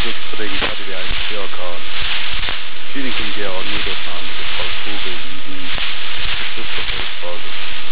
Music studying Saturday and Theokan. Tuning can get on Niedersan, the Kalkuge, Juden, the Sister Holzbase.